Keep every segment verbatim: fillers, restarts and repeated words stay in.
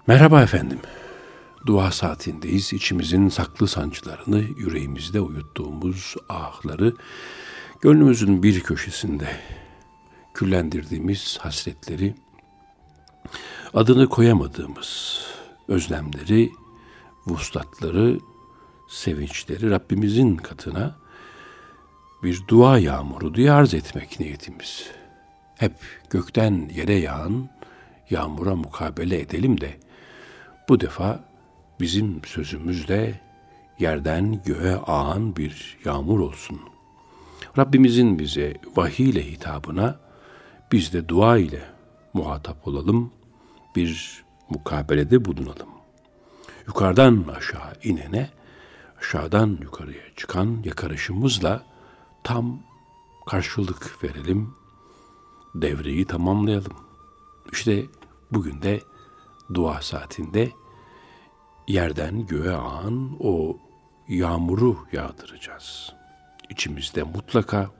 Merhaba efendim. Dua saatindeyiz. İçimizin saklı sancılarını, yüreğimizde uyuttuğumuz ahları, gönlümüzün bir köşesinde küllendirdiğimiz hasretleri, adını koyamadığımız özlemleri, vuslatları, sevinçleri Rabbimizin katına bir dua yağmuru diye arz etmek niyetimiz. Hep gökten yere yağan yağmura mukabele edelim de bu defa bizim sözümüzde yerden göğe ağan bir yağmur olsun. Rabbimizin bize vahiy ile hitabına biz de dua ile muhatap olalım, bir mukabelede bulunalım. Yukarıdan aşağı inene, aşağıdan yukarıya çıkan yakarışımızla tam karşılık verelim, devreyi tamamlayalım. İşte bugün de dua saatinde yerden göğe ağan o yağmuru yağdıracağız. İçimizde mutlaka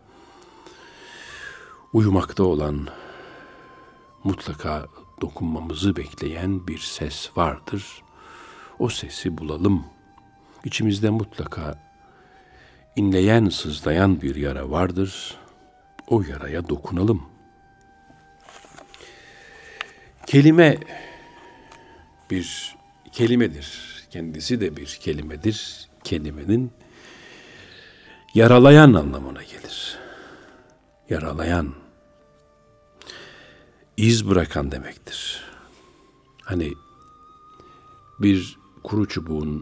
uyumakta olan, mutlaka dokunmamızı bekleyen bir ses vardır. O sesi bulalım. İçimizde mutlaka inleyen, sızlayan bir yara vardır. O yaraya dokunalım. Kelime bir kelimedir. Kendisi de bir kelimedir. Kelimenin yaralayan anlamına gelir. Yaralayan, iz bırakan demektir. Hani bir kuru çubuğun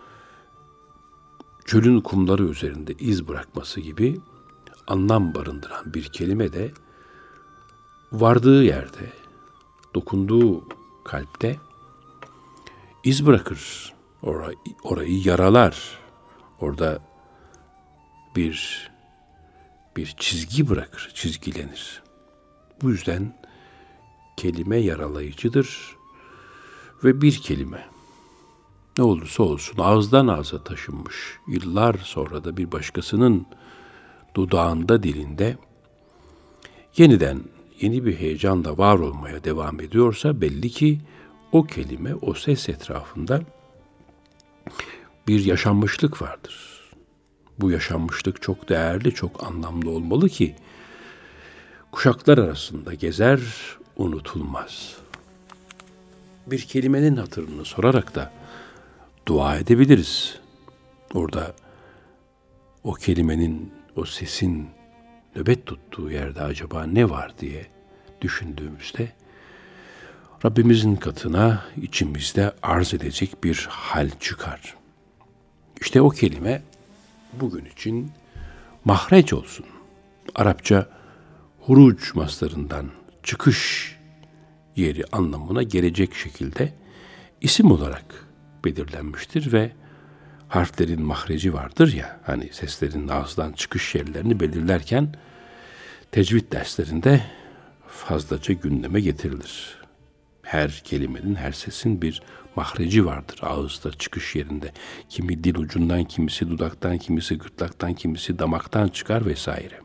çölün kumları üzerinde iz bırakması gibi anlam barındıran bir kelime de vardığı yerde, dokunduğu kalpte iz bırakır. Orayı, orayı yaralar. Orada bir bir çizgi bırakır, çizgilenir. Bu yüzden kelime yaralayıcıdır ve bir kelime ne olursa olsun ağızdan ağza taşınmış, yıllar sonra da bir başkasının dudağında, dilinde yeniden yeni bir heyecanla var olmaya devam ediyorsa belli ki o kelime, o ses etrafında bir yaşanmışlık vardır. Bu yaşanmışlık çok değerli, çok anlamlı olmalı ki kuşaklar arasında gezer, unutulmaz. Bir kelimenin hatırını sorarak da dua edebiliriz. Orada o kelimenin, o sesin nöbet tuttuğu yerde acaba ne var diye düşündüğümüzde Rabbimizin katına içimizde arz edecek bir hal çıkar. İşte o kelime bugün için mahreç olsun. Arapça huruc maslarından çıkış yeri anlamına gelecek şekilde isim olarak belirlenmiştir ve harflerin mahreci vardır ya, hani seslerin ağızdan çıkış yerlerini belirlerken tecvid derslerinde fazlaca gündeme getirilir. Her kelimenin, her sesin bir mahreci vardır ağızda, çıkış yerinde. Kimi dil ucundan, kimisi dudaktan, kimisi gırtlaktan, kimisi damaktan çıkar vesaire.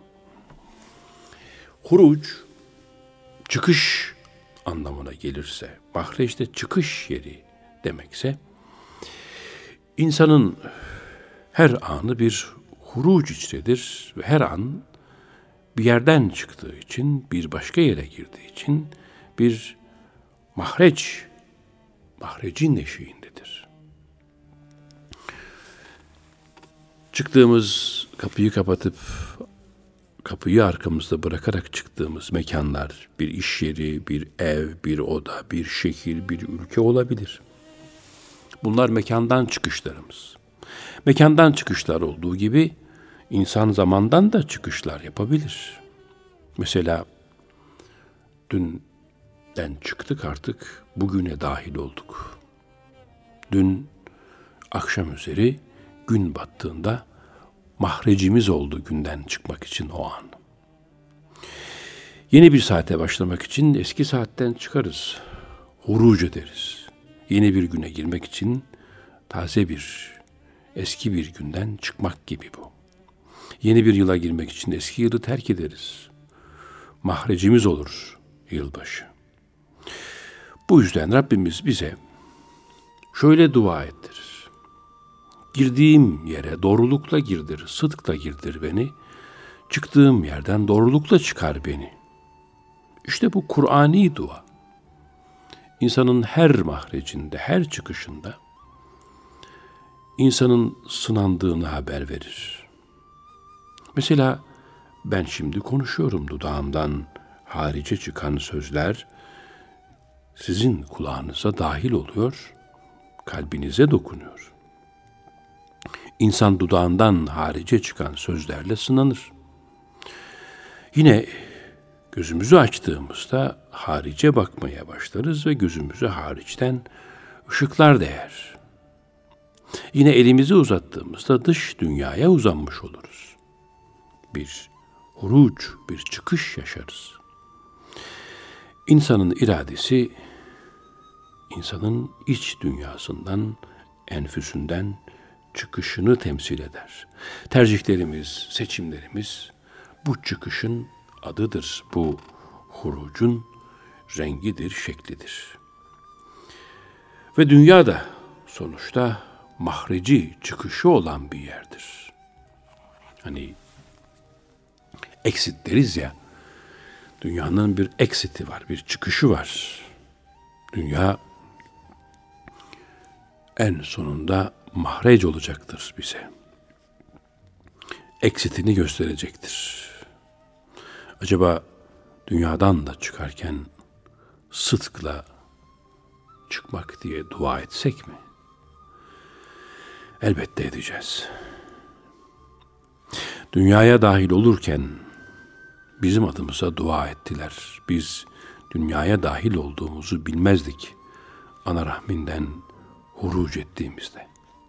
Huruc, çıkış anlamına gelirse, mahreç de çıkış yeri demekse, insanın her anı bir huruc içindedir ve her an bir yerden çıktığı için, bir başka yere girdiği için bir mahreç, mahrecin eşiğindedir. Çıktığımız, kapıyı kapatıp kapıyı arkamızda bırakarak çıktığımız mekanlar, bir iş yeri, bir ev, bir oda, bir şehir, bir ülke olabilir. Bunlar mekandan çıkışlarımız. Mekandan çıkışlar olduğu gibi insan zamandan da çıkışlar yapabilir. Mesela dünden çıktık, artık bugüne dahil olduk. Dün akşam üzeri gün battığında mahrecimiz oldu günden çıkmak için o an. Yeni bir saate başlamak için eski saatten çıkarız, huruc ederiz. Yeni bir güne girmek için taze bir, eski bir günden çıkmak gibi bu. Yeni bir yıla girmek için eski yılı terk ederiz. Mahrecimiz olur yılbaşı. Bu yüzden Rabbimiz bize şöyle dua ettirir. Girdiğim yere doğrulukla girdir, sıdkla girdir beni. Çıktığım yerden doğrulukla çıkar beni. İşte bu Kur'ani dua. İnsanın her mahrecinde, her çıkışında insanın sınandığını haber verir. Mesela ben şimdi konuşuyorum, dudağımdan harice çıkan sözler sizin kulağınıza dahil oluyor, kalbinize dokunuyor. İnsan dudağından harice çıkan sözlerle sınanır. Yine gözümüzü açtığımızda harice bakmaya başlarız ve gözümüze hariçten ışıklar değer. Yine elimizi uzattığımızda dış dünyaya uzanmış oluruz. Bir huruc, bir çıkış yaşarız. İnsanın iradesi, insanın iç dünyasından, enfüsünden çıkışını temsil eder. Tercihlerimiz, seçimlerimiz bu çıkışın adıdır. Bu hurucun rengidir, şeklidir. Ve dünya da sonuçta mahreci, çıkışı olan bir yerdir. Hani exit deriz ya, dünyanın bir exit'i var, bir çıkışı var. Dünya en sonunda mahreç olacaktır bize. Exit'ini gösterecektir. Acaba dünyadan da çıkarken sıdkla çıkmak diye dua etsek mi? Elbette edeceğiz. Dünyaya dahil olurken bizim adımıza dua ettiler. Biz dünyaya dahil olduğumuzu bilmezdik ana rahminden huruc ettiğimizde.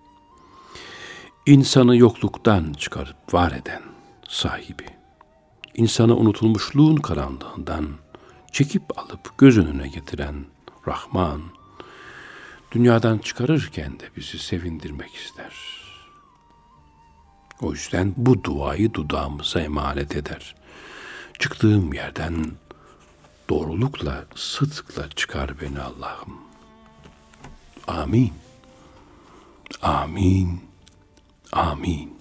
İnsanı yokluktan çıkarıp var eden sahibi, insanı unutulmuşluğun karanlığından çekip alıp göz önüne getiren Rahman, dünyadan çıkarırken de bizi sevindirmek ister. O yüzden bu duayı dudağımıza emanet eder. Çıktığım yerden doğrulukla, sıdkla çıkar beni Allah'ım. Amin. Amin. Amin.